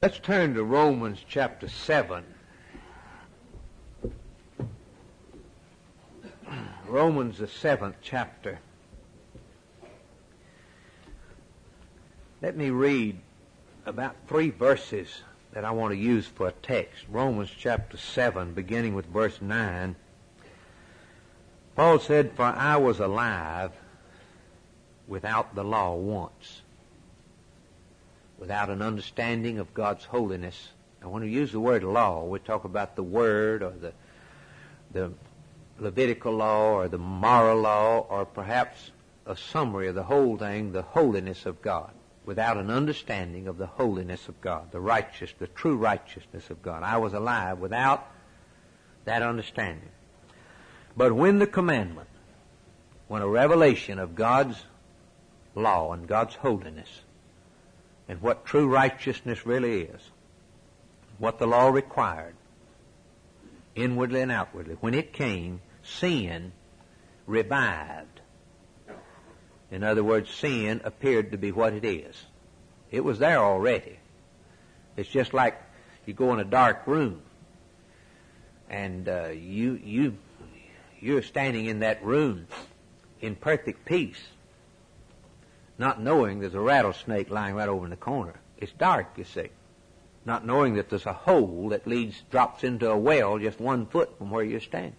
Let's turn to Romans chapter 7. Romans, the 7th chapter. Let me read about 3 verses that I want to use for a text. Romans chapter 7, beginning with verse 9. Paul said, "For I was alive without the law once, without an understanding of God's holiness." And when we use the word law, we talk about the word or the Levitical law or the moral law, or perhaps a summary of the whole thing, the holiness of God. Without an understanding of the holiness of God, the true righteousness of God. I was alive without that understanding. But when the commandment, when a revelation of God's law and God's holiness and what true righteousness really is, what the law required, inwardly and outwardly, when it came, sin revived. In other words, sin appeared to be what it is. It was there already. It's just like you go in a dark room and you're standing in that room in perfect peace, not knowing there's a rattlesnake lying right over in the corner. It's dark, you see. Not knowing that there's a hole that drops into a well just 1 foot from where you're standing.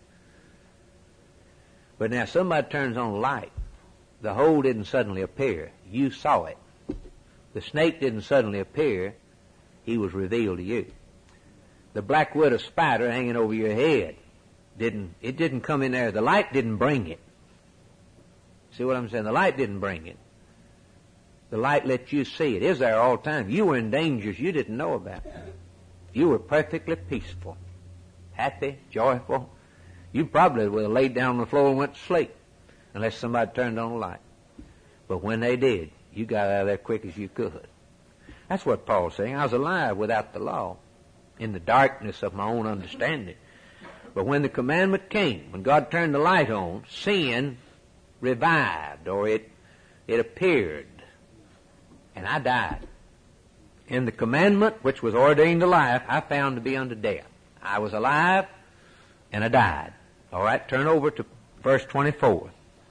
But now somebody turns on a light. The hole didn't suddenly appear. You saw it. The snake didn't suddenly appear. He was revealed to you. The black widow spider hanging over your head didn't come in there. The light didn't bring it. See what I'm saying? The light didn't bring it. The light let you see it. It is there all the time. You were in dangers you didn't know about. You were perfectly peaceful, happy, joyful. You probably would have laid down on the floor and went to sleep unless somebody turned on the light. But when they did, you got out of there quick as you could. That's what Paul's saying. I was alive without the law, in the darkness of my own understanding. But when the commandment came, when God turned the light on, sin revived, or it appeared, and I died. In the commandment, which was ordained to life, I found to be unto death. I was alive, and I died. All right, turn over to verse 24.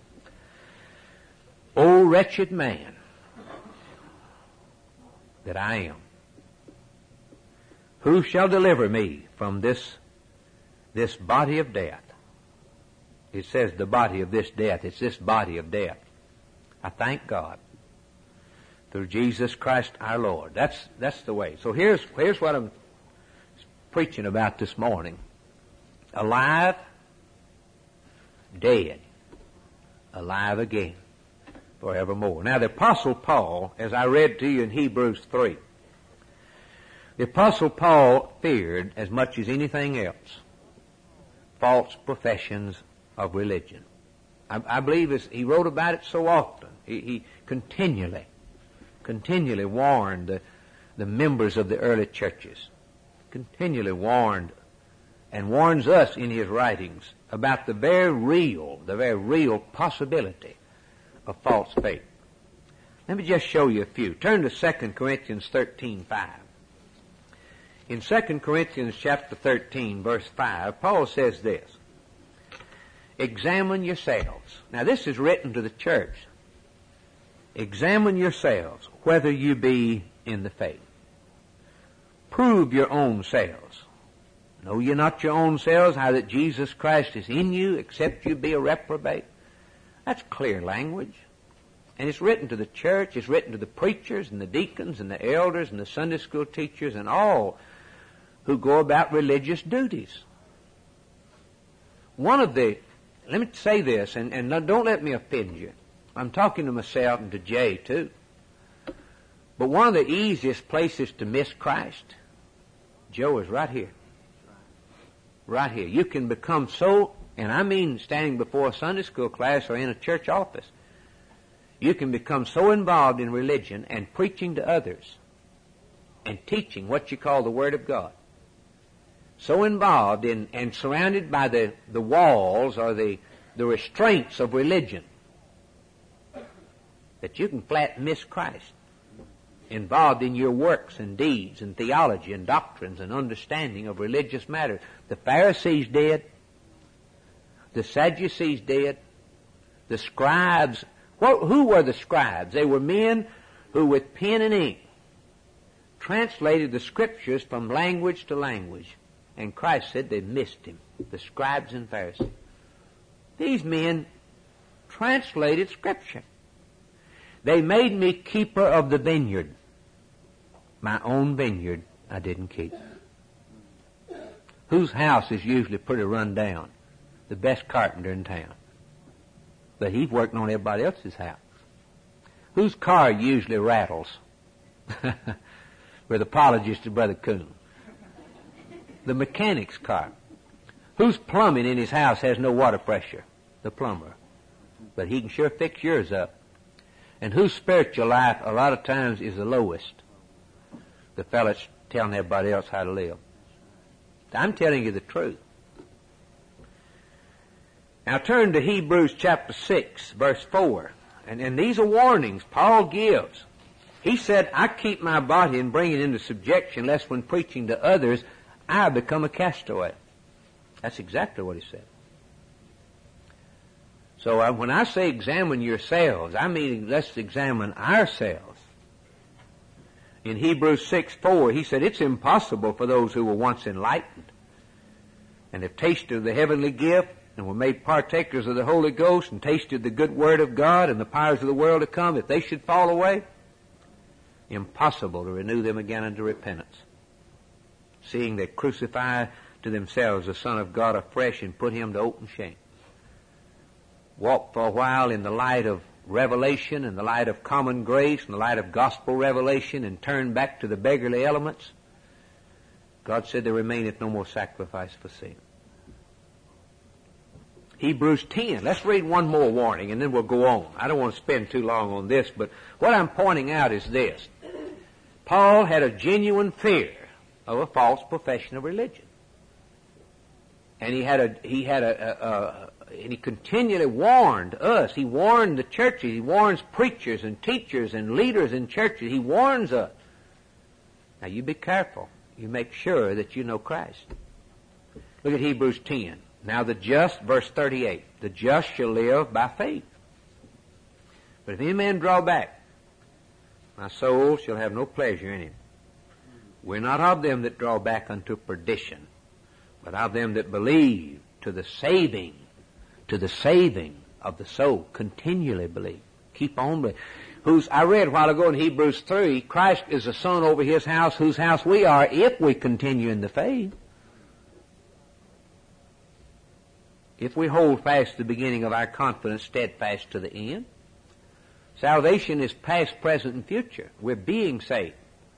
O wretched man that I am, who shall deliver me from this body of death? It says the body of this death. It's this body of death. I thank God through Jesus Christ our Lord. That's the way. So here's what I'm preaching about this morning. Alive, dead, alive again, forevermore. Now the Apostle Paul, as I read to you in Hebrews 3, the Apostle Paul feared, as much as anything else, false professions of religion. I believe he wrote about it so often. He continually warned the members of the early churches, continually warned and warns us in his writings about the very real possibility of false faith. Let me just show you a few. Turn to 2 Corinthians 13:5. In 2 Corinthians chapter 13, verse 5, Paul says this, "Examine yourselves." Now this is written to the church. "Examine yourselves whether you be in the faith. Prove your own selves. Know ye not your own selves how that Jesus Christ is in you, except you be a reprobate?" That's clear language. And it's written to the church, it's written to the preachers and the deacons and the elders and the Sunday school teachers and all who go about religious duties. Let me say this, and don't let me offend you. I'm talking to myself and to Jay too. But one of the easiest places to miss Christ, Joe, is right here. Right here. You can become so, and I mean standing before a Sunday school class or in a church office, you can become so involved in religion and preaching to others and teaching what you call the Word of God. So involved in and surrounded by the walls or the restraints of religion that you can flat miss Christ. involved in your works and deeds and theology and doctrines and understanding of religious matters. The Pharisees did. The Sadducees did. The scribes. Who were the scribes? They were men who with pen and ink translated the Scriptures from language to language. And Christ said they missed him, the scribes and Pharisees. These men translated Scripture. They made me keeper of the vineyard. My own vineyard I didn't keep. Whose house is usually pretty run down? The best carpenter in town. But he's working on everybody else's house. Whose car usually rattles? With apologies to Brother Coon. The mechanic's car. Whose plumbing in his house has no water pressure? The plumber. But he can sure fix yours up. And whose spiritual life a lot of times is the lowest? The fellow's telling everybody else how to live. I'm telling you the truth. Now turn to Hebrews chapter 6, verse 4. And these are warnings Paul gives. He said, I keep my body and bring it into subjection, lest when preaching to others, I become a castaway. That's exactly what he said. So when I say examine yourselves, I mean let's examine ourselves. In Hebrews 6:4, he said, it's impossible for those who were once enlightened and have tasted of the heavenly gift and were made partakers of the Holy Ghost and tasted the good word of God and the powers of the world to come, if they should fall away, impossible to renew them again unto repentance, seeing they crucify to themselves the Son of God afresh and put him to open shame. Walk for a while in the light of revelation, in the light of common grace, in the light of gospel revelation, and turn back to the beggarly elements. God said there remaineth no more sacrifice for sin. Hebrews 10. Let's read one more warning and then we'll go on. I don't want to spend too long on this, but what I'm pointing out is this. Paul had a genuine fear of a false profession of religion. And he continually warned us. He warned the churches. He warns preachers and teachers and leaders in churches. He warns us. Now you be careful. You make sure that you know Christ. Look at Hebrews 10. Now the just, verse 38, the just shall live by faith. But if any man draw back, my soul shall have no pleasure in him. We're not of them that draw back unto perdition, but of them that believe to the saving of the soul. Continually believe. Keep on believing. I read a while ago in Hebrews 3, Christ is the Son over his house, whose house we are, if we continue in the faith. If we hold fast the beginning of our confidence steadfast to the end. Salvation is past, present, and future. We're being saved.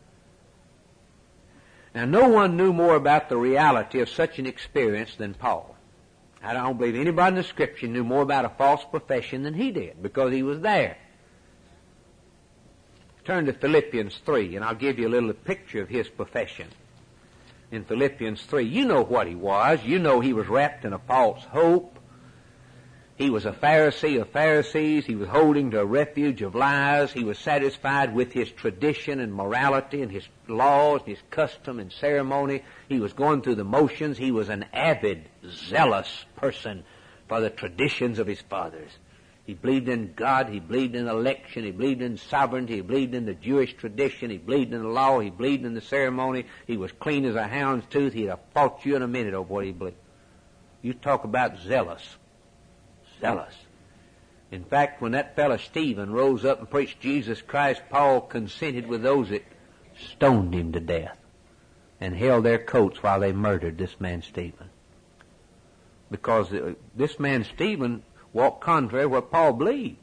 Now, no one knew more about the reality of such an experience than Paul. I don't believe anybody in the Scripture knew more about a false profession than he did, because he was there. Turn to Philippians 3, and I'll give you a little picture of his profession. In Philippians 3, you know what he was. You know he was wrapped in a false hope. He was a Pharisee of Pharisees. He was holding to a refuge of lies. He was satisfied with his tradition and morality and his laws and his custom and ceremony. He was going through the motions. He was an avid, zealous person for the traditions of his fathers. He believed in God. He believed in election. He believed in sovereignty. He believed in the Jewish tradition. He believed in the law. He believed in the ceremony. He was clean as a hound's tooth. He'd have fought you in a minute over what he believed. You talk about zealous. Zealous. In fact, when that fellow Stephen rose up and preached Jesus Christ, Paul consented with those that stoned him to death and held their coats while they murdered this man Stephen. Because this man Stephen walked contrary to what Paul believed.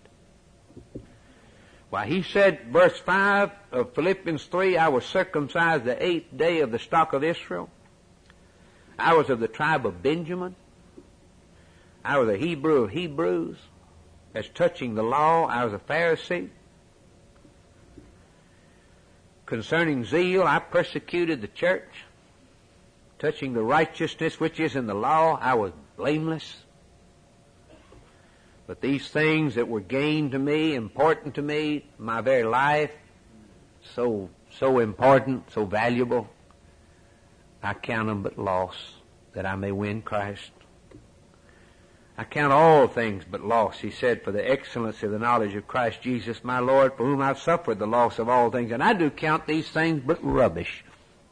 Why, he said, verse 5 of Philippians 3, I was circumcised the 8th day of the stock of Israel. I was of the tribe of Benjamin. I was a Hebrew of Hebrews. As touching the law, I was a Pharisee. Concerning zeal, I persecuted the church. Touching the righteousness which is in the law, I was blameless. But these things that were gained to me, important to me, my very life, so important, so valuable. I count them but loss, that I may win Christ. I count all things but loss, he said, for the excellency of the knowledge of Christ Jesus my Lord, for whom I've suffered the loss of all things. And I do count these things but rubbish.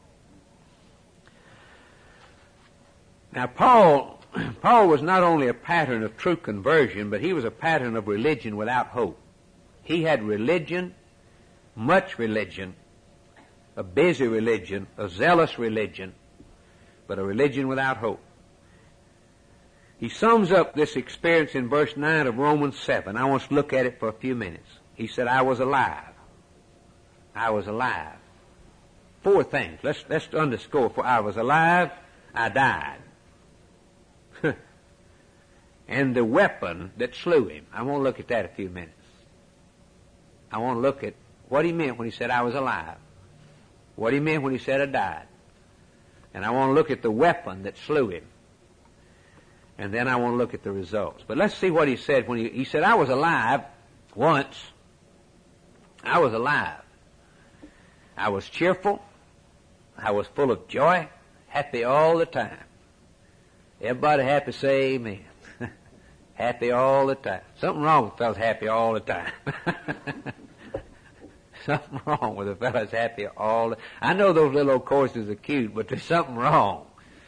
Now Paul was not only a pattern of true conversion, but he was a pattern of religion without hope. He had religion, much religion, a busy religion, a zealous religion, but a religion without hope. He sums up this experience in verse 9 of Romans 7. I want us to look at it for a few minutes. He said, I was alive. I was alive. Four things. Let's underscore. For I was alive, I died. And the weapon that slew him. I want to look at that a few minutes. I want to look at what he meant when he said I was alive. What he meant when he said I died. And I want to look at the weapon that slew him. And then I want to look at the results. But let's see what he said when he said, I was alive once. I was alive. I was cheerful. I was full of joy. Happy all the time. Everybody happy, say amen. Happy all the time. Something wrong with fellas happy all the time. Something wrong with the fellas happy all the time. I know those little old choruses are cute, but there's something wrong.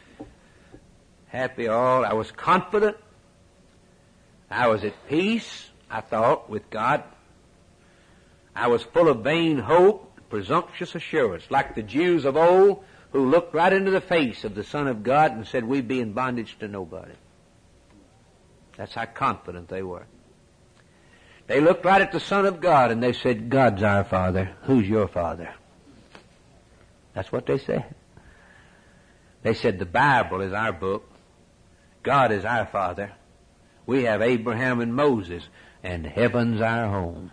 Happy all. I was confident. I was at peace, I thought, with God. I was full of vain hope, presumptuous assurance, like the Jews of old who looked right into the face of the Son of God and said, we be in bondage to nobody. That's how confident they were. They looked right at the Son of God and they said, God's our Father. Who's your Father? That's what they said. They said, the Bible is our book. God is our Father. We have Abraham and Moses, and heaven's our home.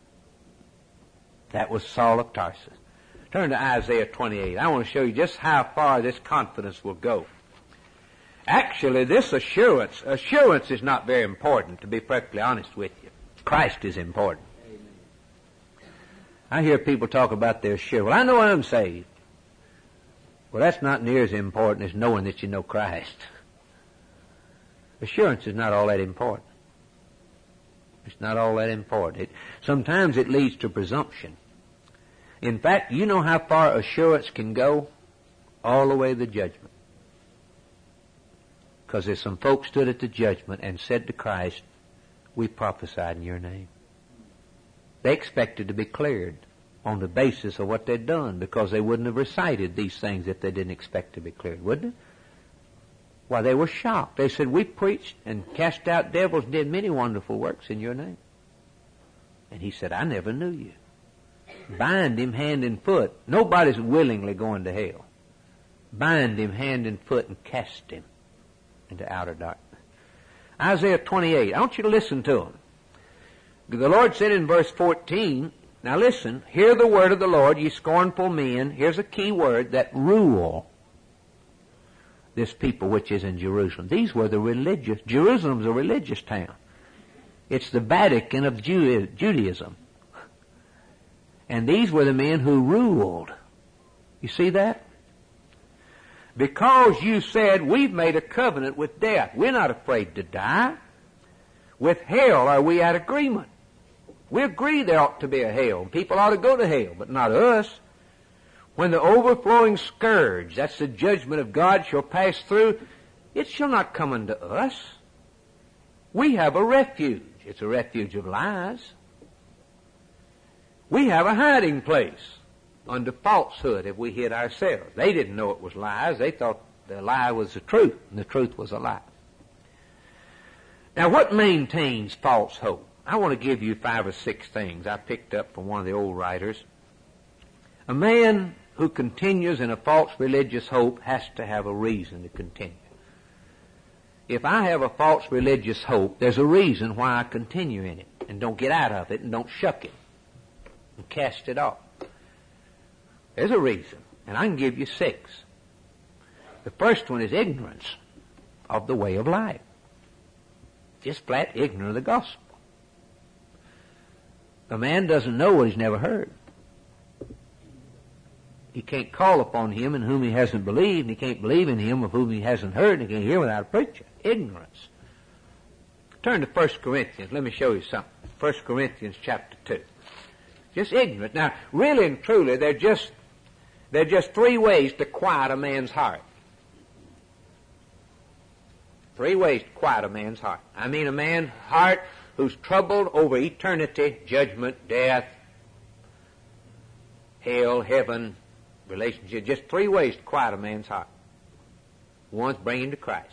That was Saul of Tarsus. Turn to Isaiah 28. I want to show you just how far this confidence will go. Actually, this assurance is not very important, to be perfectly honest with you. Christ is important. I hear people talk about their assurance. Well, I know I'm saved. Well, that's not near as important as knowing that you know Christ. Assurance is not all that important. It's not all that important. Sometimes it leads to presumption. In fact, you know how far assurance can go? All the way to the judgment. Because there's some folks stood at the judgment and said to Christ, we prophesied in your name. They expected to be cleared on the basis of what they'd done, because they wouldn't have recited these things if they didn't expect to be cleared, wouldn't they? Why, they were shocked. They said, we preached and cast out devils and did many wonderful works in your name. And he said, I never knew you. Bind him hand and foot. Nobody's willingly going to hell. Bind him hand and foot and cast him into outer darkness. Isaiah 28. I want you to listen to him. The Lord said in verse 14, now listen, hear the word of the Lord, ye scornful men. Here's a key word, that rule this people which is in Jerusalem. These were the religious. Jerusalem's a religious town. It's the Vatican of Judaism. And these were the men who ruled. You see that? Because you said, we've made a covenant with death. We're not afraid to die. With hell are we at agreement. We agree there ought to be a hell. People ought to go to hell, but not us. When the overflowing scourge, that's the judgment of God, shall pass through, it shall not come unto us. We have a refuge. It's a refuge of lies. We have a hiding place under falsehood if we hid ourselves. They didn't know it was lies. They thought the lie was the truth, and the truth was a lie. Now, what maintains false hope? I want to give you 5 or 6 things I picked up from one of the old writers. A man who continues in a false religious hope has to have a reason to continue. If I have a false religious hope, there's a reason why I continue in it and don't get out of it and don't shuck it and cast it off. There's a reason, and I can give you 6. The first one is ignorance of the way of life. Just flat ignorant of the gospel. A man doesn't know what he's never heard. He can't call upon Him in whom he hasn't believed, and he can't believe in Him of whom he hasn't heard, and he can't hear without a preacher. Ignorance. Turn to 1 Corinthians. Let me show you something. 1 Corinthians chapter 2. Just ignorant. Now, really and truly, there are just three ways to quiet a man's heart. Three ways to quiet a man's heart. I mean a man's heart who's troubled over eternity, judgment, death, hell, heaven, relationship. Just three ways to quiet a man's heart. One's bring him to Christ.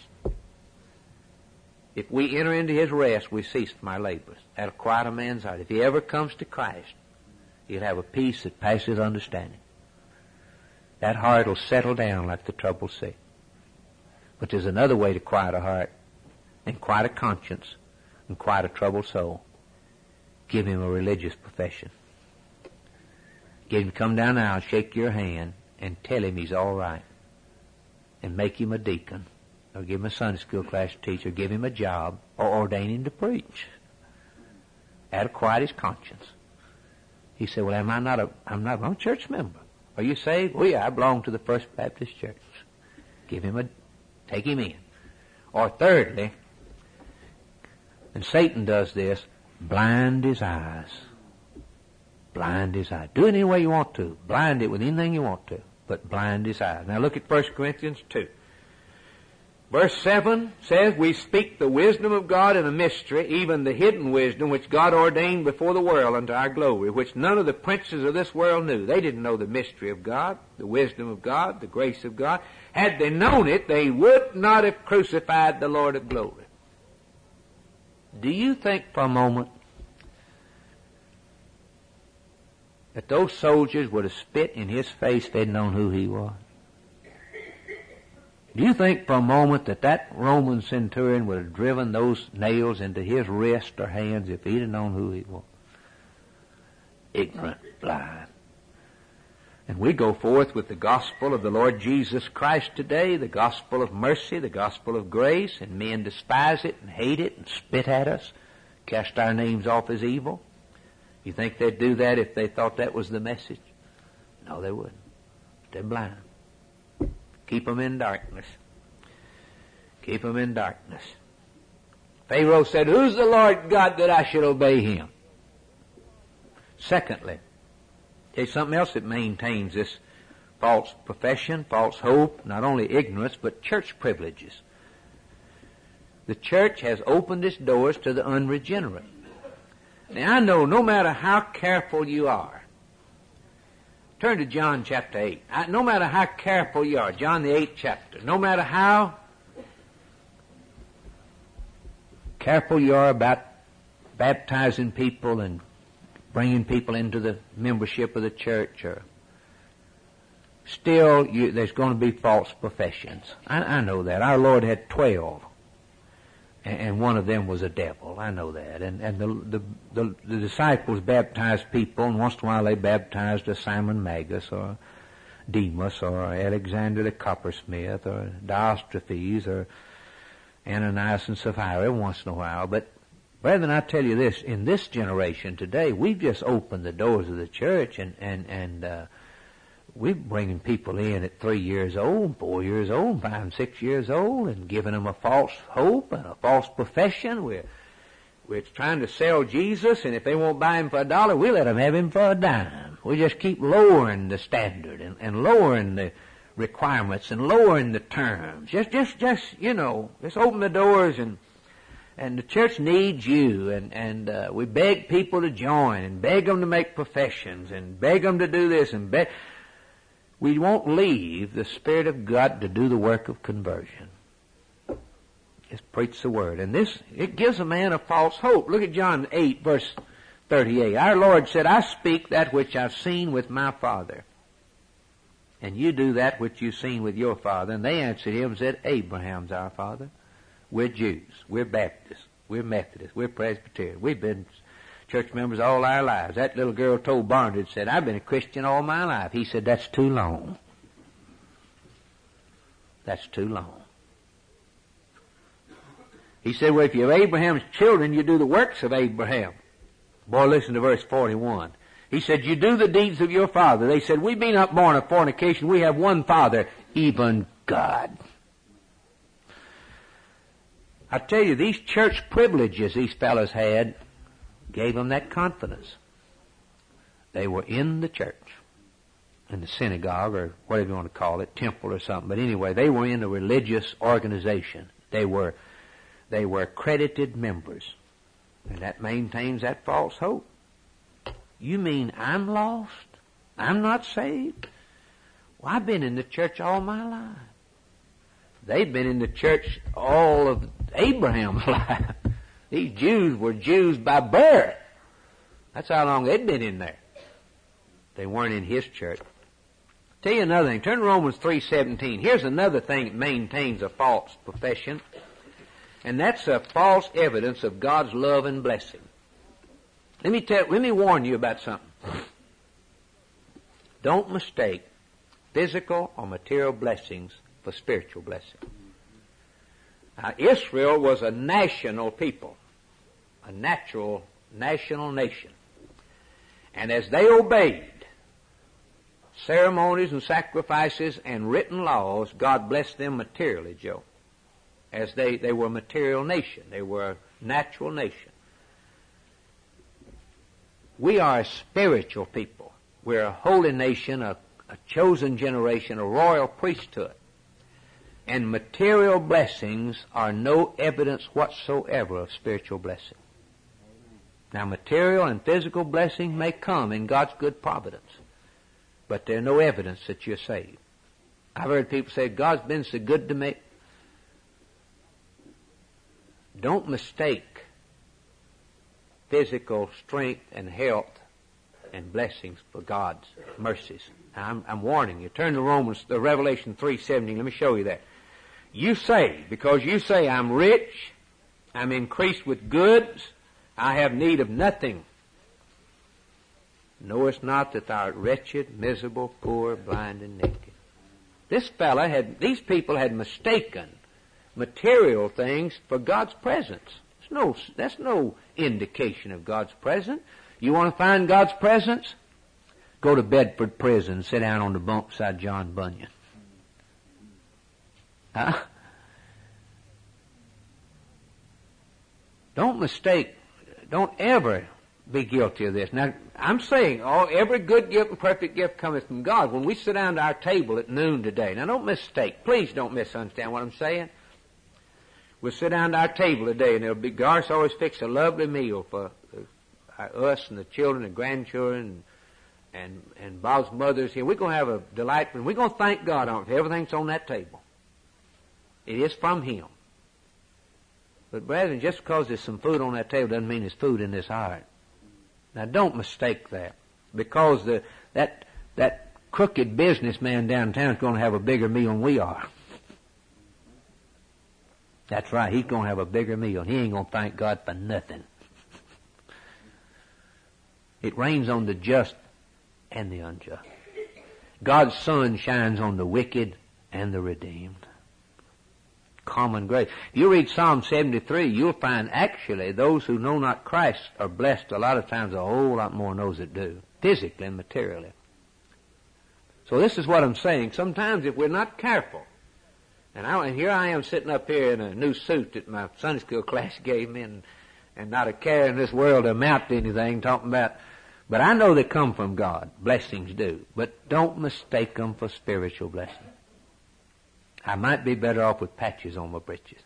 If we enter into His rest, we cease from our labors. That'll quiet a man's heart. If he ever comes to Christ, he'll have a peace that passes understanding. That heart will settle down like the troubled sea. But there's another way to quiet a heart and quiet a conscience and quiet a troubled soul. Give him a religious profession. Get him to come down now and shake your hand and tell him he's all right. And make him a deacon. Or give him a Sunday school class teacher. Give him a job. Or ordain him to preach. That'll quiet his conscience. He said, well, I'm a church member. Are you saved? Oh yeah, I belong to the First Baptist Church. Take him in. Or thirdly, and Satan does this, blind his eyes. Blind his eyes. Do it any way you want to. Blind it with anything you want to. But blind his eyes. Now look at 1 Corinthians 2. Verse 7 says, we speak the wisdom of God in a mystery, even the hidden wisdom which God ordained before the world unto our glory, which none of the princes of this world knew. They didn't know the mystery of God, the wisdom of God, the grace of God. Had they known it, they would not have crucified the Lord of glory. Do you think for a moment that those soldiers would have spit in His face if they'd known who He was? Do you think for a moment that Roman centurion would have driven those nails into his wrist or hands if he'd have known who he was? Ignorant, blind. And we go forth with the gospel of the Lord Jesus Christ today, the gospel of mercy, the gospel of grace, and men despise it and hate it and spit at us, cast our names off as evil. You think they'd do that if they thought that was the message? No, they wouldn't. They're blind. Keep them in darkness. Keep them in darkness. Pharaoh said, who's the Lord God that I should obey Him? Secondly, there's something else that maintains this false profession, false hope, not only ignorance, but church privileges. The church has opened its doors to the unregenerate. Now I know no matter how careful you are, turn to John chapter 8. No matter how careful you are, John the 8th chapter, no matter how careful you are about baptizing people and bringing people into the membership of the church, or still there's going to be false professions. I know that. Our Lord had 12, and one of them was a devil. I know that. And the disciples baptized people, and once in a while they baptized a Simon Magus or Demas or Alexander the coppersmith or Diotrephes or Ananias and Sapphira once in a while. But brethren, I tell you this, in this generation today, we've just opened the doors of the church, and we're bringing people in at 3 years old, 4 years old, 5 and 6 years old, and giving them a false hope and a false profession. We're trying to sell Jesus, and if they won't buy Him for $1, we let them have Him for a dime. We just keep lowering the standard and lowering the requirements and lowering the terms. Just open the doors, and the church needs you, and we beg people to join and beg them to make professions and beg them to do this and beg. We won't leave the Spirit of God to do the work of conversion. Just preach the Word. And it gives a man a false hope. Look at John 8, verse 38. Our Lord said, I speak that which I've seen with my Father, and you do that which you've seen with your father. And they answered him and said, Abraham's our father. We're Jews. We're Baptists. We're Methodists. We're Presbyterian. We've been church members all our lives. That little girl told Barnard, said, I've been a Christian all my life. He said, that's too long. That's too long. He said, well, if you're Abraham's children, you do the works of Abraham. Boy, listen to verse 41. He said, you do the deeds of your father. They said, we be not born of fornication. We have one Father, even God. I tell you, these church privileges these fellas had gave them that confidence. They were in the church, in the synagogue, or whatever you want to call it, temple or something. But anyway, they were in a religious organization. They were accredited members. And that maintains that false hope. You mean I'm lost? I'm not saved? Well, I've been in the church all my life. They've been in the church all of Abraham's life. These Jews were Jews by birth. That's how long they'd been in there. They weren't in his church. Tell you another thing. Turn to Romans 3:17. Here's another thing that maintains a false profession. And that's a false evidence of God's love and blessing. Let me warn you about something. Don't mistake physical or material blessings for spiritual blessing. Now, Israel was a national people, a natural national nation. And as they obeyed ceremonies and sacrifices and written laws, God blessed them materially, Joe. As they were a material nation. They were a natural nation. We are a spiritual people. We're a holy nation, a chosen generation, a royal priesthood. And material blessings are no evidence whatsoever of spiritual blessing. Now, material and physical blessing may come in God's good providence, but they're no evidence that you're saved. I've heard people say, God's been so good to me. Don't mistake physical strength and health and blessings for God's mercies. Now, I'm warning you. Turn to Revelation 3:17. Let me show you that. You say, because you say, I'm rich, I'm increased with goods, I have need of nothing. Knowest not that thou art wretched, miserable, poor, blind, and naked. These people had mistaken material things for God's presence. That's no indication of God's presence. You want to find God's presence? Go to Bedford Prison and sit down on the bunk beside John Bunyan. Huh? Don't ever be guilty of this. Now, I'm saying every good gift and perfect gift cometh from God. When we sit down to our table at noon today, now don't mistake, please don't misunderstand what I'm saying. We'll sit down to our table today, and there'll be, Garth always fix a lovely meal for us and the children and grandchildren and Bob's mother's here. We're going to have a delightful, we're going to thank God for everything that's on that table. It is from Him. But brethren, just because there's some food on that table doesn't mean there's food in this heart. Now don't mistake that. Because that crooked businessman downtown is going to have a bigger meal than we are. That's right, he's going to have a bigger meal. He ain't going to thank God for nothing. It rains on the just and the unjust. God's sun shines on the wicked and the redeemed. Common grace. If you read Psalm 73, you'll find actually those who know not Christ are blessed a lot of times a whole lot more than those that do, physically and materially. So this is what I'm saying. Sometimes if we're not careful, and here I am sitting up here in a new suit that my Sunday school class gave me, and not a care in this world to amount to anything, talking about, but I know they come from God. Blessings do. But don't mistake them for spiritual blessings. I might be better off with patches on my breeches.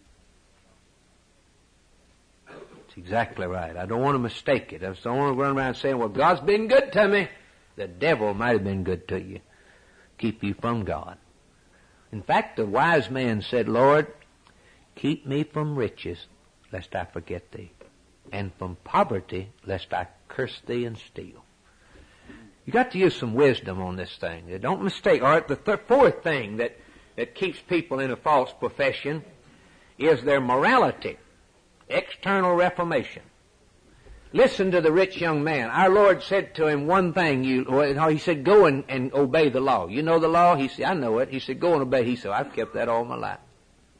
That's exactly right. I don't want to mistake it. I don't want to run around saying, well, God's been good to me. The devil might have been good to you. Keep you from God. In fact, the wise man said, Lord, keep me from riches, lest I forget Thee, and from poverty, lest I curse Thee and steal. You got to use some wisdom on this thing. Don't mistake. All right, the fourth thing that keeps people in a false profession is their morality, external reformation. Listen to the rich young man. Our Lord said to him one thing. He said, go and obey the law. You know the law? He said, I know it. He said, go and obey. He said, I've kept that all my life.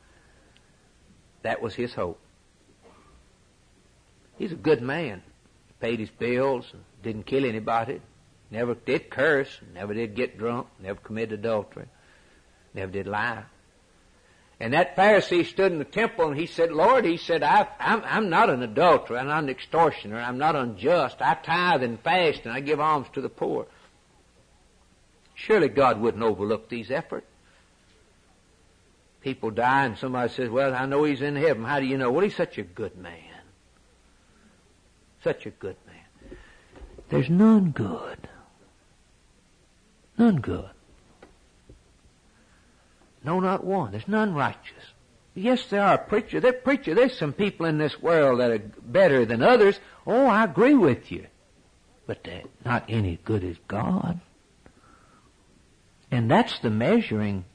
That was his hope. He's a good man. paid his bills, didn't kill anybody, never did curse, never did get drunk, never committed adultery, never did lie. And that Pharisee stood in the temple and he said, Lord, he said, I'm not an adulterer, I'm not an extortioner, I'm not unjust. I tithe and fast and I give alms to the poor. Surely God wouldn't overlook these efforts. People die and somebody says, well, I know he's in heaven. How do you know? Well, he's such a good man. Such a good man. There's none good. None good. No, not one. There's none righteous. Yes, there are preachers. There's some people in this world that are better than others. Oh, I agree with you. But they're not any good as God. And that's the measuring.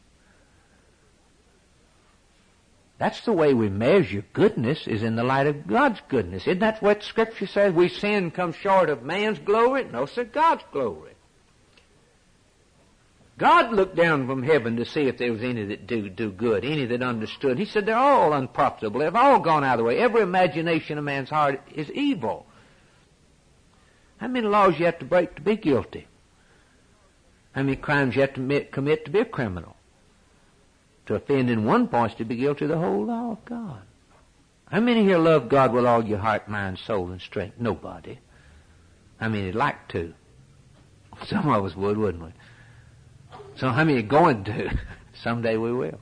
That's the way we measure goodness, is in the light of God's goodness. Isn't that what Scripture says? We sin come short of man's glory? No, sir, God's glory. God looked down from heaven to see if there was any that do good, any that understood. He said, they're all unprofitable. They've all gone out of the way. Every imagination of man's heart is evil. How many laws you have to break to be guilty? How many crimes you have to commit to be a criminal? To offend in one point is to be guilty of the whole law of God. How many here love God with all your heart, mind, soul, and strength? Nobody. How many would like to? Some of us would, wouldn't we? So how many are going to? Someday we will.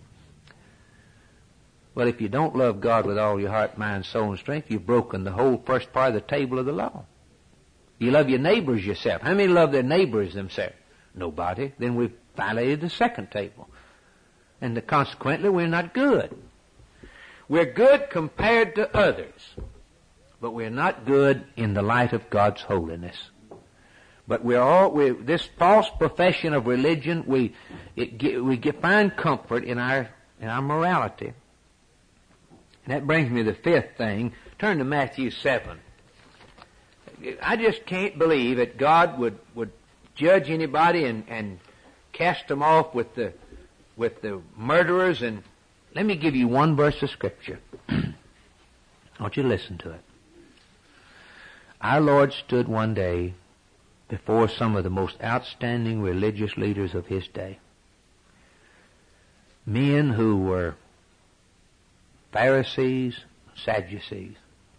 Well, if you don't love God with all your heart, mind, soul, and strength, you've broken the whole first part of the table of the law. You love your neighbors yourself. How many love their neighbors themselves? Nobody. Then we've violated the second table. And consequently, we're not good. We're good compared to others, but we're not good in the light of God's holiness. But this false profession of religion, we find comfort in our morality. And that brings me to the fifth thing. Turn to Matthew 7. I just can't believe that God would judge anybody and cast them off with the murderers. And let me give you one verse of Scripture. I want you to listen to it. Our Lord stood one day before some of the most outstanding religious leaders of his day. Men who were Pharisees, Sadducees.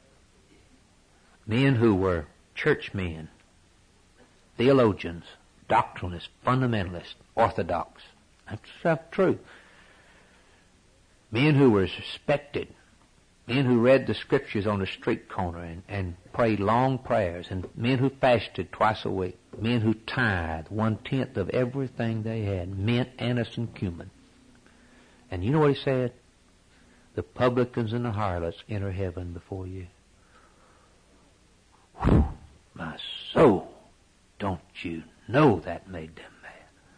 Men who were churchmen, theologians, doctrinalists, fundamentalists, orthodox. That's true. Men who were respected. Men who read the Scriptures on the street corner and prayed long prayers. And men who fasted twice a week. Men who tithed 1/10 of everything they had. Mint, anise, and cumin. And you know what he said? The publicans and the harlots enter heaven before you. Whew, my soul, don't you know that made them mad?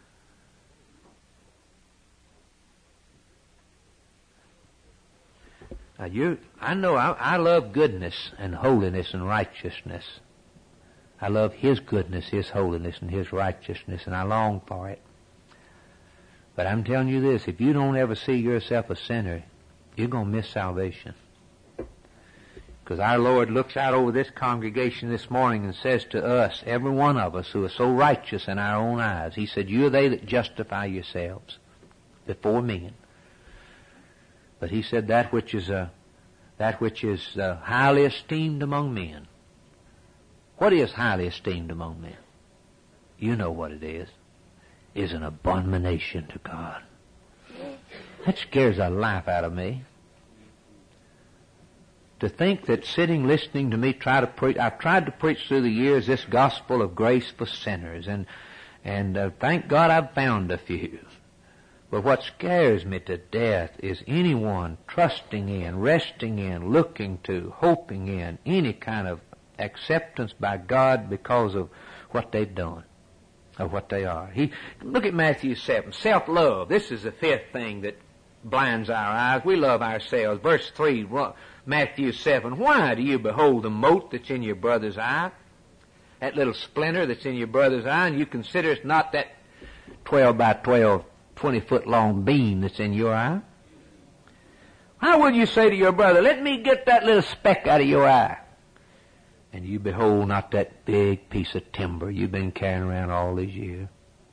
Now I love goodness and holiness and righteousness. I love His goodness, His holiness, and His righteousness, and I long for it. But I'm telling you this, if you don't ever see yourself a sinner, you're going to miss salvation. Because our Lord looks out over this congregation this morning and says to us, every one of us who are so righteous in our own eyes, He said, you are they that justify yourselves before men. But He said that which is highly esteemed among men. What is highly esteemed among men? You know what it is an abomination to God. That scares the life out of me. To think that sitting listening to me try to preach, I've tried to preach through the years this gospel of grace for sinners, and thank God I've found a few. But what scares me to death is anyone trusting in, resting in, looking to, hoping in any kind of acceptance by God because of what they've done, of what they are. Look at Matthew 7, self-love. This is the fifth thing that blinds our eyes. We love ourselves. Verse 3, Matthew 7, why do you behold the mote that's in your brother's eye? That little splinter that's in your brother's eye, and you consider it's not that 12 by 12 20-foot long beam that's in your eye? How would you say to your brother, let me get that little speck out of your eye? and you behold not that big piece of timber you've been carrying around all these years.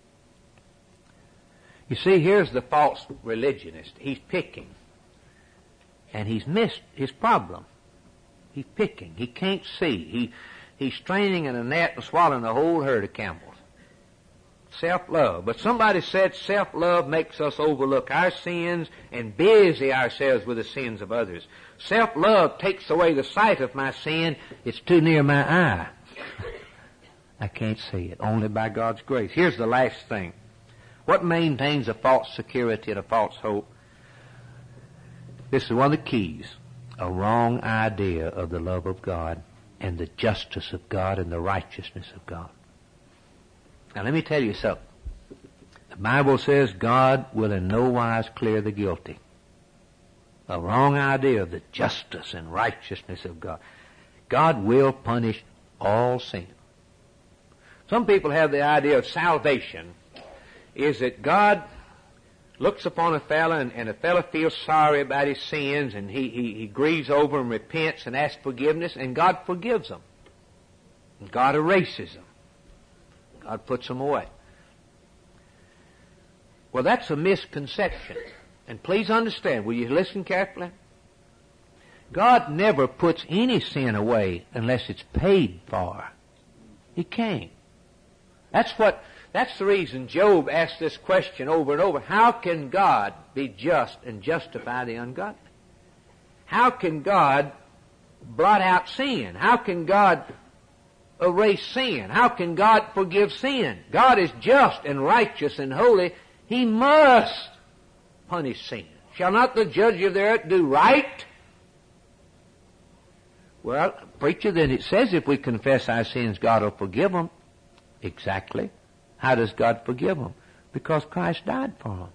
You see, here's the false religionist. He's picking. And he's missed his problem. He's picking. He can't see. He's straining in a net and swallowing a whole herd of camels. Self-love. But somebody said self-love makes us overlook our sins and busy ourselves with the sins of others. Self-love takes away the sight of my sin. It's too near my eye. I can't see it. Only by God's grace. Here's the last thing. What maintains a false security and a false hope? This is one of the keys. A wrong idea of the love of God and the justice of God and the righteousness of God. Now let me tell you something. The Bible says God will in no wise clear the guilty. A wrong idea of the justice and righteousness of God. God will punish all sin. Some people have the idea of salvation is that God looks upon a fellow and a fellow feels sorry about his sins and he grieves over and repents and asks forgiveness and God forgives them. And God erases them. God puts them away. Well, that's a misconception. And please understand, will you listen carefully? God never puts any sin away unless it's paid for. He can't. That's the reason Job asked this question over and over. How can God be just and justify the ungodly? How can God blot out sin? How can God erase sin? How can God forgive sin? God is just and righteous and holy. He must punish sin. Shall not the judge of the earth do right? Well, preacher, then it says if we confess our sins, God will forgive them. Exactly. How does God forgive them? Because Christ died for them.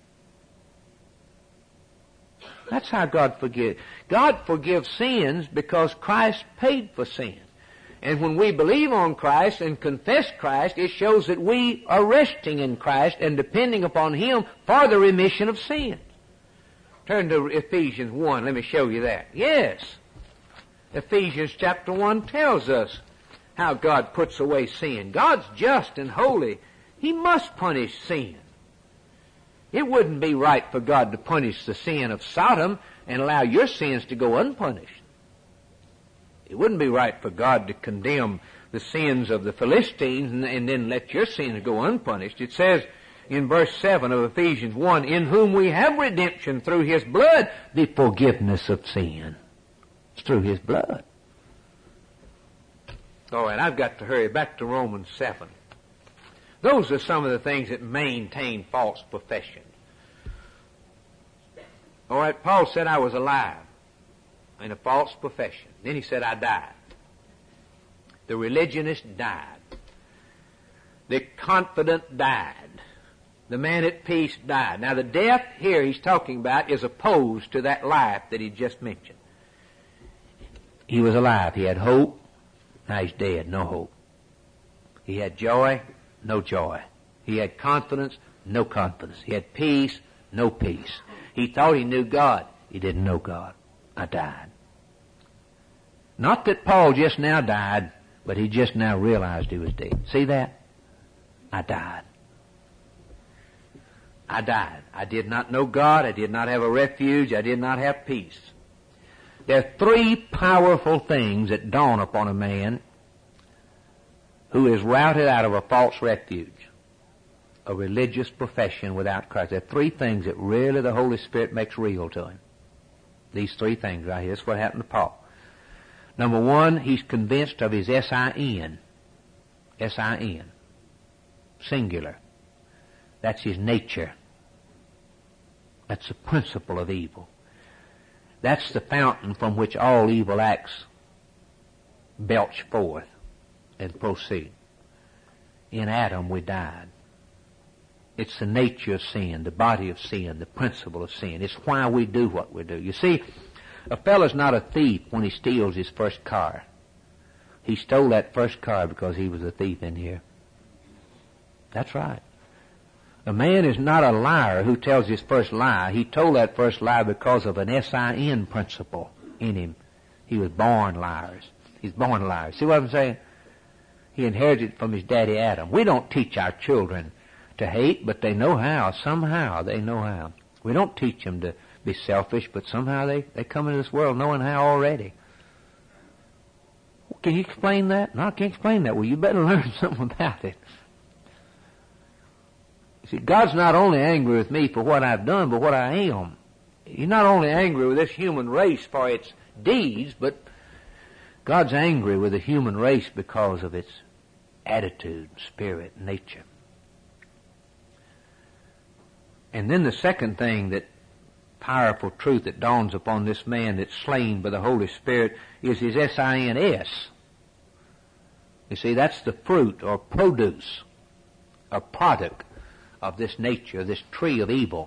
That's how God forgives. God forgives sins because Christ paid for sin. And when we believe on Christ and confess Christ, it shows that we are resting in Christ and depending upon Him for the remission of sin. Turn to Ephesians 1. Let me show you that. Yes. Ephesians chapter 1 tells us how God puts away sin. God's just and holy. He must punish sin. It wouldn't be right for God to punish the sin of Sodom and allow your sins to go unpunished. It wouldn't be right for God to condemn the sins of the Philistines and then let your sins go unpunished. It says in verse 7 of Ephesians 1, in whom we have redemption through His blood, the forgiveness of sin. It's through His blood. All right, I've got to hurry back to Romans 7. Those are some of the things that maintain false profession. All right, Paul said I was alive in a false profession. Then he said I died. The religionist died. The confident died. The man at peace died. Now the death here he's talking about is opposed to that life that he just mentioned. He was alive. He had hope. Now he's dead. No hope. He had joy. No joy. He had confidence. No confidence. He had peace. No peace. He thought he knew God. He didn't know God. I died. Not that Paul just now died, but he just now realized he was dead. See that? I died. I died. I did not know God. I did not have a refuge. I did not have peace. There are three powerful things that dawn upon a man who is routed out of a false refuge, a religious profession without Christ. There are three things that really the Holy Spirit makes real to him. These three things right here. That's what happened to Paul. Number one, he's convinced of his S-I-N. S-I-N. Singular. That's his nature. That's the principle of evil. That's the fountain from which all evil acts belch forth and proceed. In Adam we died. It's the nature of sin, the body of sin, the principle of sin. It's why we do what we do. You see, a fellow's not a thief when he steals his first car. He stole that first car because he was a thief in here. That's right. A man is not a liar who tells his first lie. He told that first lie because of an S-I-N principle in him. He was born liars. He's born a liar. See what I'm saying? He inherited it from his daddy Adam. We don't teach our children to hate, but they know how. Somehow they know how. We don't teach them to be selfish, but somehow they come into this world knowing how already. Can you explain that? No, I can't explain that. Well, you better learn something about it. You see, God's not only angry with me for what I've done, but what I am. He's not only angry with this human race for its deeds, but God's angry with the human race because of its attitude, spirit, nature. And then the second thing, that powerful truth that dawns upon this man that's slain by the Holy Spirit, is his S-I-N-S. You see, that's the fruit or produce, a product of this nature, this tree of evil.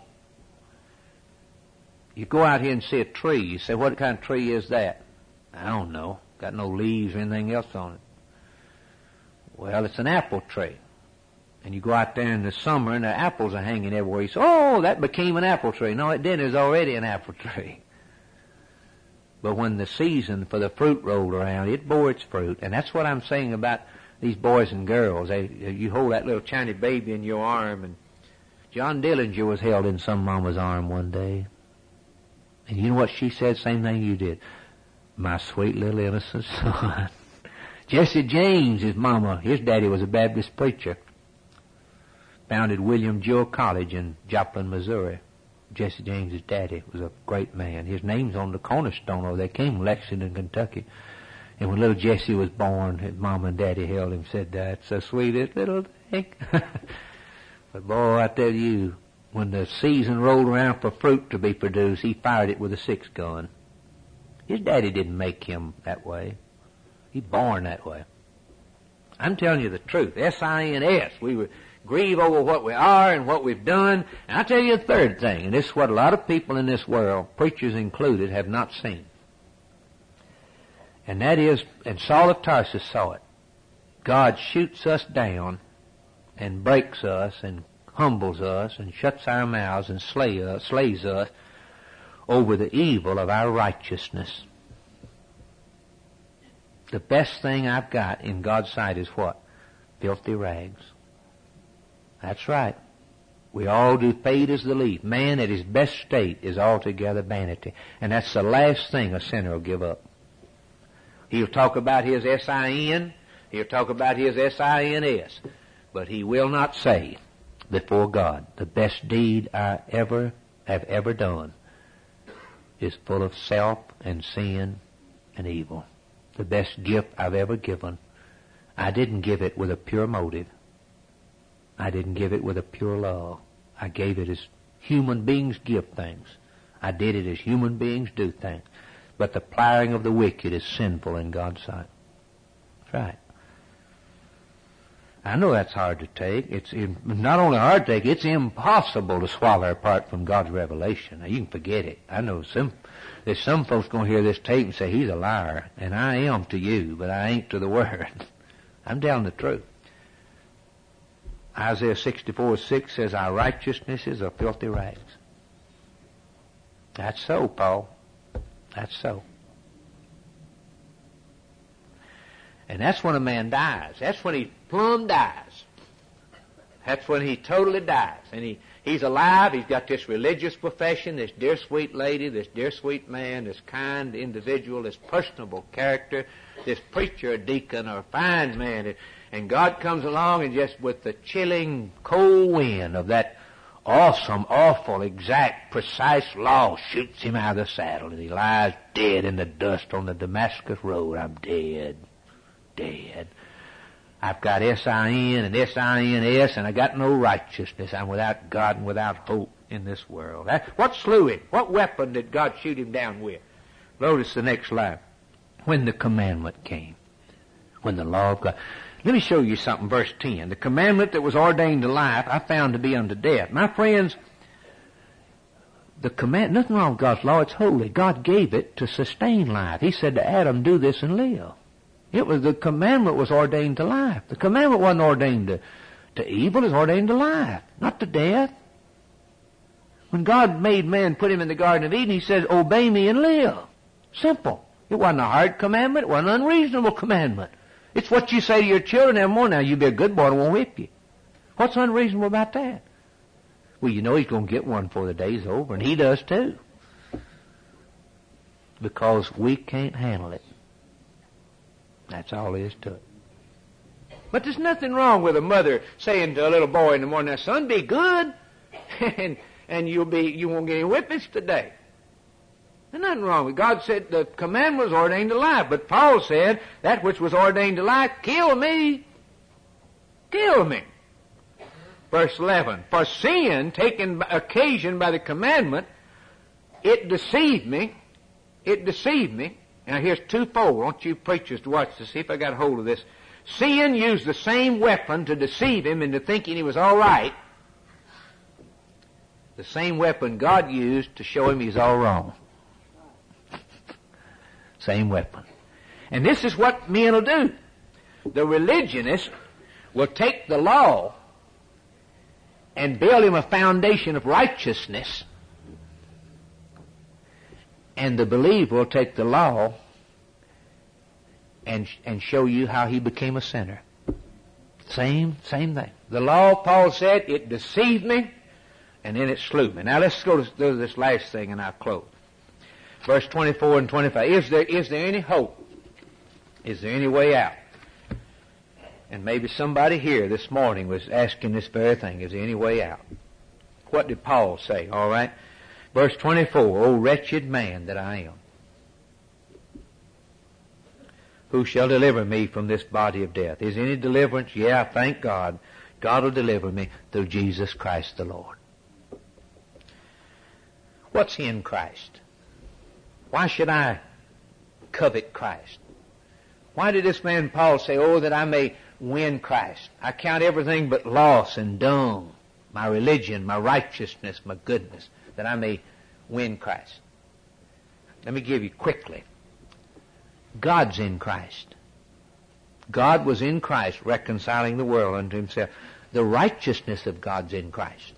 You go out here and see a tree. You say, what kind of tree is that? I don't know. Got no leaves or anything else on it. Well, it's an apple tree. And you go out there in the summer and the apples are hanging everywhere. You say, oh, that became an apple tree. No, it didn't. It was already an apple tree. But when the season for the fruit rolled around, it bore its fruit. And that's what I'm saying about these boys and girls. You hold that little tiny baby in your arm, and John Dillinger was held in some mama's arm one day. And you know what she said? Same thing you did. My sweet little innocent son. Jesse James, his mama, his daddy was a Baptist preacher. Founded William Jewell College in Joplin, Missouri. Jesse James' daddy was a great man. His name's on the cornerstone over there. Came from Lexington, Kentucky. And when little Jesse was born, his mama and daddy held him and said, that's the sweetest little thing. But boy, I tell you, when the season rolled around for fruit to be produced, he fired it with a 6-gun. His daddy didn't make him that way. He's born that way. I'm telling you the truth. S-I-N-S. We would grieve over what we are and what we've done. And I'll tell you a third thing, and this is what a lot of people in this world, preachers included, have not seen. And that is, and Saul of Tarsus saw it, God shoots us down and breaks us and humbles us and shuts our mouths and slays us over the evil of our righteousness. The best thing I've got in God's sight is what? Filthy rags. That's right. We all do fade as the leaf. Man at his best state is altogether vanity. And that's the last thing a sinner will give up. He'll talk about his S-I-N. He'll talk about his S-I-N-S. But he will not say before God, the best deed I have ever done is full of self and sin and evil. The best gift I've ever given, I didn't give it with a pure motive. I didn't give it with a pure love. I gave it as human beings give things. I did it as human beings do things. But the plowing of the wicked is sinful in God's sight. That's right. I know that's hard to take. It's not only hard to take, it's impossible to swallow apart from God's revelation. Now, you can forget it. I know there's some folks going to hear this tape and say, he's a liar. And I am to you, but I ain't to the Word. I'm telling the truth. Isaiah 64:6 says, our righteousnesses are filthy rags. That's so, Paul. That's so. And that's when a man dies. That's when he plumb dies. That's when he totally dies. And he's alive. He's got this religious profession, this dear sweet lady, this dear sweet man, this kind individual, this personable character, this preacher, or deacon, or fine man. And God comes along and just with the chilling cold wind of that awesome, awful, exact, precise law shoots him out of the saddle, and he lies dead in the dust on the Damascus road. I'm dead. Dead. I've got S-I-N and S-I-N-S, and I got no righteousness. I'm without God and without hope in this world. What slew him? What weapon did God shoot him down with? Notice the next line. When the commandment came. When the law of God. Let me show you something, verse 10. The commandment that was ordained to life, I found to be unto death. My friends, nothing wrong with God's law. It's holy. God gave it to sustain life. He said to Adam, do this and live. The commandment was ordained to life. The commandment wasn't ordained to evil. It was ordained to life, not to death. When God made man, put him in the Garden of Eden, he said, obey me and live. Simple. It wasn't a hard commandment. It wasn't an unreasonable commandment. It's what you say to your children every morning. Now, you be a good boy and I won't whip you. What's unreasonable about that? Well, you know he's going to get one before the day's over, and he does too. Because we can't handle it. That's all there is to it. But there's nothing wrong with a mother saying to a little boy in the morning, "Now, son, be good, and you won't get any whippings today." There's nothing wrong with it. God said the command was ordained to life, but Paul said that which was ordained to life, kill me. Kill me. Verse 11, for sin, taken occasion by the commandment, it deceived me. It deceived me. Now here's twofold. I want you preachers to watch this. See if I got a hold of this. Sin used the same weapon to deceive him into thinking he was all right. The same weapon God used to show him he's all wrong. Same weapon. And this is what men will do. The religionist will take the law and build him a foundation of righteousness. And the believer will take the law and show you how he became a sinner. Same thing. The law, Paul said, it deceived me, and then it slew me. Now let's go to this last thing and I'll close. Verse 24 and 25. Is there any hope? Is there any way out? And maybe somebody here this morning was asking this very thing. Is there any way out? What did Paul say? All right. Verse 24. O wretched man that I am, who shall deliver me from this body of death? Is there any deliverance? Yeah, thank God. God will deliver me through Jesus Christ the Lord. What's in Christ? Why should I covet Christ? Why did this man Paul say, oh, that I may win Christ? I count everything but loss and dung, my religion, my righteousness, my goodness, that I may win Christ. Let me give you quickly. God's in Christ. God was in Christ reconciling the world unto himself. The righteousness of God's in Christ.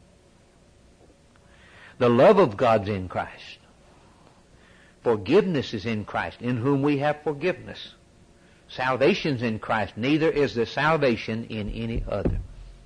The love of God's in Christ. Forgiveness is in Christ, in whom we have forgiveness. Salvation's in Christ. Neither is there salvation in any other.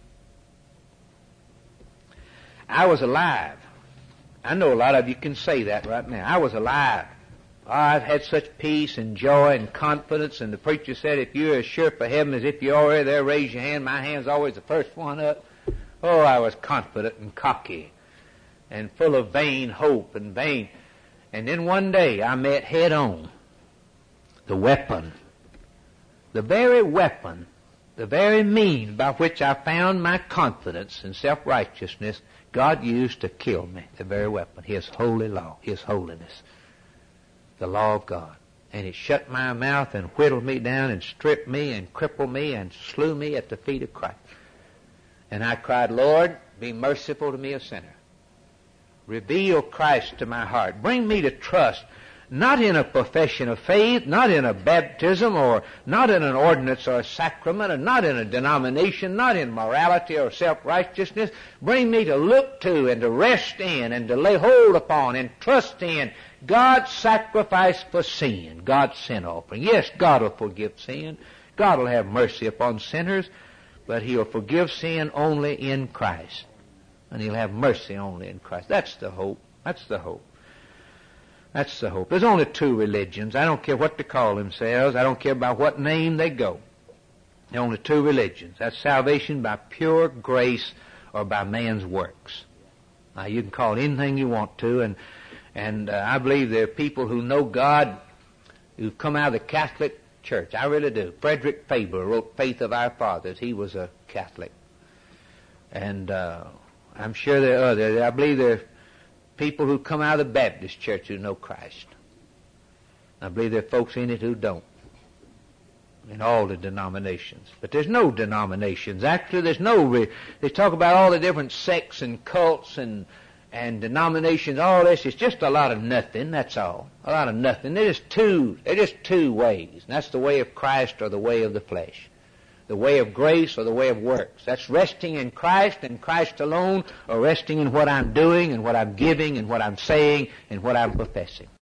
I was alive. I know a lot of you can say that right now. I was alive. Oh, I've had such peace and joy and confidence. And the preacher said, if you're as sure for heaven as if you're already there, raise your hand. My hand's always the first one up. Oh, I was confident and cocky and full of vain hope and vain. And then one day I met head on the weapon, the very weapon, the very means by which I found my confidence and self-righteousness, God used to kill me. The very weapon, His holy law, His holiness, the law of God. And it shut my mouth and whittled me down and stripped me and crippled me and slew me at the feet of Christ. And I cried, Lord, be merciful to me, a sinner. Reveal Christ to my heart. Bring me to trust, not in a profession of faith, not in a baptism, or not in an ordinance or a sacrament, and not in a denomination, not in morality or self-righteousness. Bring me to look to and to rest in and to lay hold upon and trust in God's sacrifice for sin, God's sin offering. Yes, God will forgive sin. God will have mercy upon sinners, but He'll forgive sin only in Christ. And He'll have mercy only in Christ. That's the hope. That's the hope. That's the hope. There's only two religions. I don't care what they call themselves. I don't care by what name they go. There are only two religions. That's salvation by pure grace or by man's works. Now, you can call it anything you want to, and I believe there are people who know God who've come out of the Catholic Church. I really do. Frederick Faber wrote Faith of Our Fathers. He was a Catholic. And I'm sure there are others. I believe there are people who come out of the Baptist church who know Christ. I believe there are folks in it who don't. In all the denominations. But there's no denominations. Actually, there's no... They talk about all the different sects and cults and denominations, all this. It's just a lot of nothing, that's all. A lot of nothing. They're just two ways. And that's the way of Christ or the way of the flesh. The way of grace or the way of works. That's resting in Christ and Christ alone, or resting in what I'm doing and what I'm giving and what I'm saying and what I'm professing.